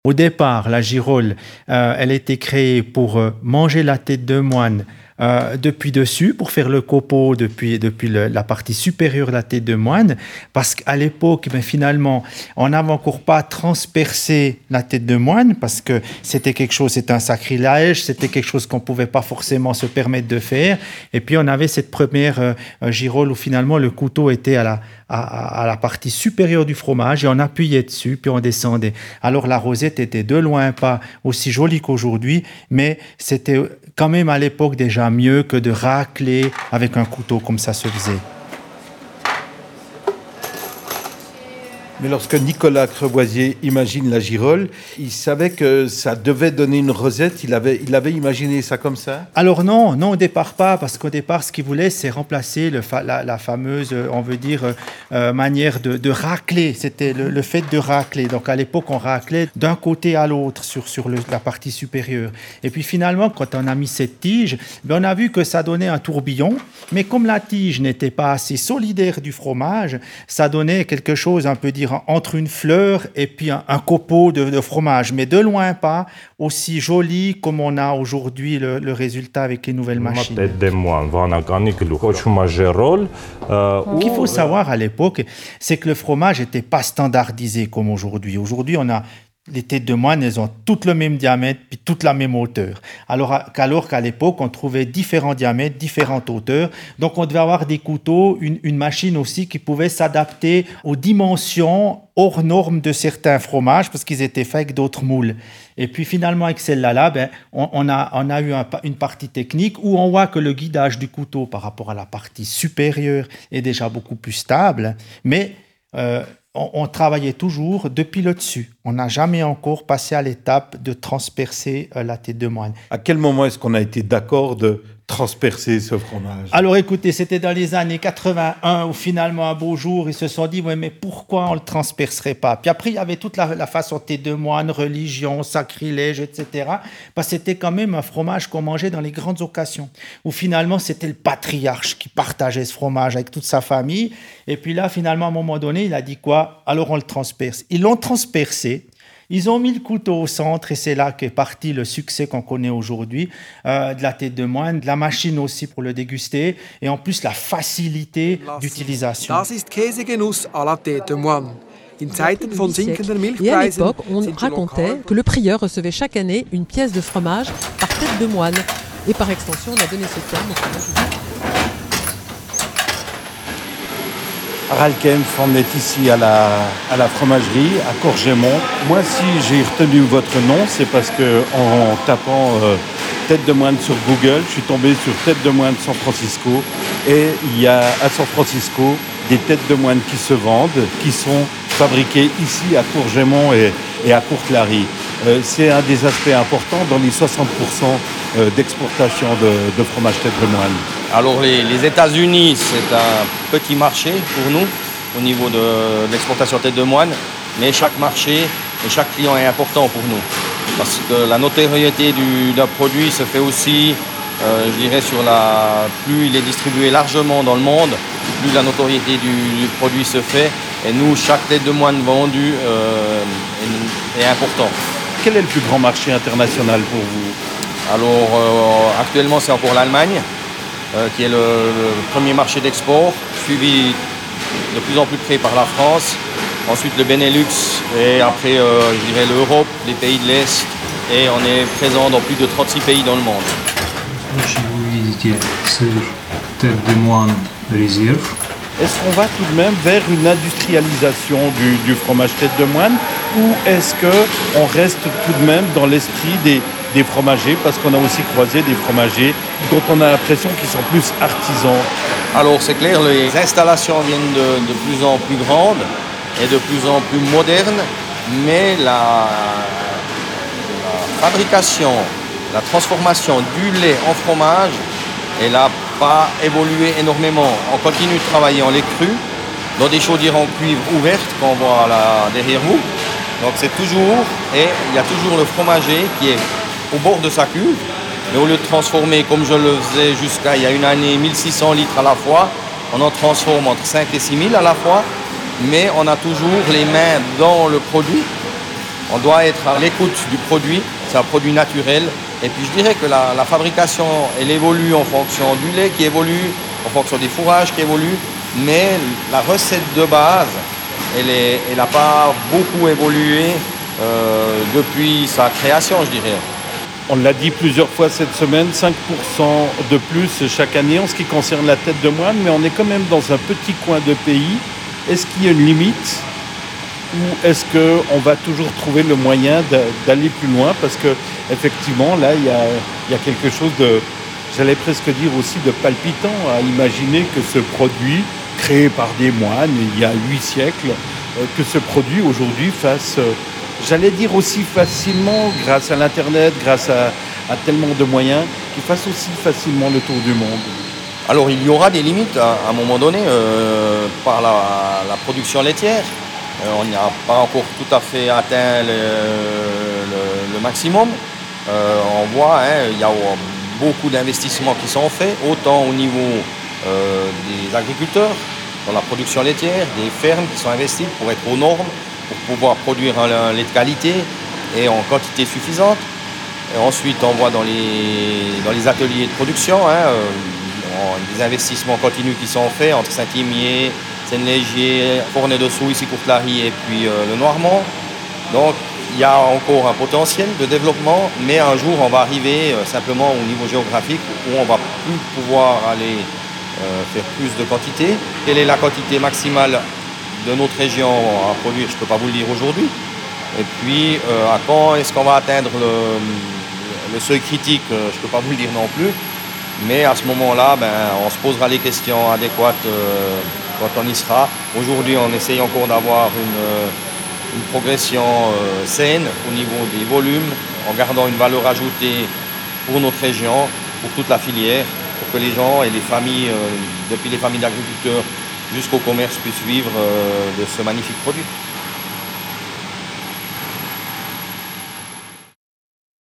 Au départ, la girole, elle a été créée pour manger la tête de moine depuis dessus, pour faire le copeau depuis la partie supérieure de la tête de moine, parce qu'à l'époque, finalement, on n'avait encore pas transpercé la tête de moine, parce que c'était un sacrilège, c'était quelque chose qu'on ne pouvait pas forcément se permettre de faire. Et puis, on avait cette première girole où finalement le couteau était à la partie supérieure du fromage et on appuyait dessus, puis on descendait. Alors la rosette était de loin pas aussi jolie qu'aujourd'hui, mais c'était quand même à l'époque déjà mieux que de racler avec un couteau comme ça se faisait. Mais lorsque Nicolas Crevoisier imagine la girole, il savait que ça devait donner une rosette, il avait imaginé ça comme ça? Alors non, au départ pas, parce qu'au départ, ce qu'il voulait, c'est remplacer la fameuse, on veut dire, manière de racler. C'était le fait de racler. Donc à l'époque, on raclait d'un côté à l'autre sur la partie supérieure. Et puis finalement, quand on a mis cette tige, on a vu que ça donnait un tourbillon, mais comme la tige n'était pas assez solidaire du fromage, ça donnait quelque chose, un peu dire, entre une fleur et puis un copeau de fromage, mais de loin pas aussi joli comme on a aujourd'hui le résultat avec les nouvelles machines. Ce qu'il faut savoir à l'époque, c'est que le fromage n'était pas standardisé comme aujourd'hui. Aujourd'hui, on a les têtes de moine, elles ont toutes le même diamètre puis toute la même hauteur. Alors qu'à l'époque, on trouvait différents diamètres, différentes hauteurs. Donc, on devait avoir des couteaux, une machine aussi qui pouvait s'adapter aux dimensions hors normes de certains fromages parce qu'ils étaient faits avec d'autres moules. Et puis finalement, avec celle-là, on a eu une partie technique où on voit que le guidage du couteau par rapport à la partie supérieure est déjà beaucoup plus stable, mais on travaillait toujours depuis le dessus. On n'a jamais encore passé à l'étape de transpercer la tête de moine. À quel moment est-ce qu'on a été d'accord de transpercer ce fromage? Alors écoutez, c'était dans les années 81 où finalement un beau jour ils se sont dit ouais, mais pourquoi on le transpercerait pas? Puis après il y avait toute la façon tête de moine, religion, sacrilège, etc. Parce que c'était quand même un fromage qu'on mangeait dans les grandes occasions où finalement c'était le patriarche qui partageait ce fromage avec toute sa famille. Et puis là finalement à un moment donné il a dit quoi? Alors on le transperce. Ils l'ont transpercé. Ils ont mis le couteau au centre et c'est là qu'est parti le succès qu'on connaît aujourd'hui de la tête de moine, de la machine aussi pour le déguster et en plus la facilité d'utilisation. Das ist Käsegenuss à la tête de moine. Et à l'époque, on racontait que le prieur recevait chaque année une pièce de fromage par tête de moine. Et par extension, on a donné ce terme au fromage. Harald Kempf, on est ici à la fromagerie, à Courgemont. Moi, si j'ai retenu votre nom, c'est parce qu'en tapant tête de moine sur Google, je suis tombé sur tête de moine San Francisco. Et il y a à San Francisco des têtes de moine qui se vendent, qui sont fabriquées ici à Courgemont et à Courtelary. C'est un des aspects importants dans les 60% d'exportation de fromage tête de moine. Alors les États-Unis, c'est un petit marché pour nous au niveau de l'exportation tête de moine, mais chaque marché et chaque client est important pour nous. Parce que la notoriété d'un produit se fait aussi, je dirais, plus il est distribué largement dans le monde, plus la notoriété du produit se fait. Et nous, chaque tête de moine vendue est important. Quel est le plus grand marché international pour vous? Alors actuellement, c'est encore l'Allemagne. Qui est le premier marché d'export, suivi de plus en plus près par la France, ensuite le Benelux et après je dirais l'Europe, les pays de l'Est et on est présent dans plus de 36 pays dans le monde. Est-ce qu'on va tout de même vers une industrialisation du fromage tête de moine ou est-ce qu'on reste tout de même dans l'esprit des fromagers parce qu'on a aussi croisé des fromagers dont on a l'impression qu'ils sont plus artisans? Alors c'est clair, les installations viennent de plus en plus grandes et de plus en plus modernes, mais la fabrication, la transformation du lait en fromage, elle n'a pas évolué énormément. On continue de travailler en lait cru dans des chaudières en cuivre ouvertes qu'on voit là derrière vous. Donc c'est toujours, et il y a toujours le fromager qui est au bord de sa cuve, mais au lieu de transformer comme je le faisais jusqu'à il y a une année 1600 litres à la fois, on en transforme entre 5 et 6 000 à la fois, mais on a toujours les mains dans le produit. On doit être à l'écoute du produit, c'est un produit naturel. Et puis je dirais que la fabrication, elle évolue en fonction du lait qui évolue, en fonction des fourrages qui évoluent, mais la recette de base, elle n'a pas beaucoup évolué depuis sa création, je dirais. On l'a dit plusieurs fois cette semaine, 5% de plus chaque année en ce qui concerne la tête de moine, mais on est quand même dans un petit coin de pays. Est-ce qu'il y a une limite ou est-ce qu'on va toujours trouver le moyen d'aller plus loin? Parce qu'effectivement, là, il y a quelque chose de, j'allais presque dire aussi de palpitant à imaginer que ce produit, créé par des moines il y a 8 siècles, que ce produit aujourd'hui fasse... J'allais dire aussi facilement, grâce à l'Internet, grâce à tellement de moyens, qu'il fasse aussi facilement le tour du monde. Alors il y aura des limites à un moment donné par la production laitière. On n'a pas encore tout à fait atteint le maximum. On voit, il y a beaucoup d'investissements qui sont faits, autant au niveau des agriculteurs, dans la production laitière, des fermes qui sont investies pour être aux normes, pour pouvoir produire un lait de qualité et en quantité suffisante. Et ensuite, on voit dans les ateliers de production des investissements continus qui sont faits entre Saint-Imier, Seine-Légier, Fournet-Dessous, ici Courtelary et puis le Noirmont. Donc il y a encore un potentiel de développement, mais un jour on va arriver simplement au niveau géographique où on va plus pouvoir aller faire plus de quantité. Quelle est la quantité maximale de notre région à produire, je ne peux pas vous le dire aujourd'hui. Et puis, à quand est-ce qu'on va atteindre le seuil critique, je ne peux pas vous le dire non plus. Mais à ce moment-là, on se posera les questions adéquates quand on y sera. Aujourd'hui, on essaye encore d'avoir une progression saine au niveau des volumes, en gardant une valeur ajoutée pour notre région, pour toute la filière, pour que les gens et les familles, depuis les familles d'agriculteurs, jusqu'au commerce puissent vivre de ce magnifique produit.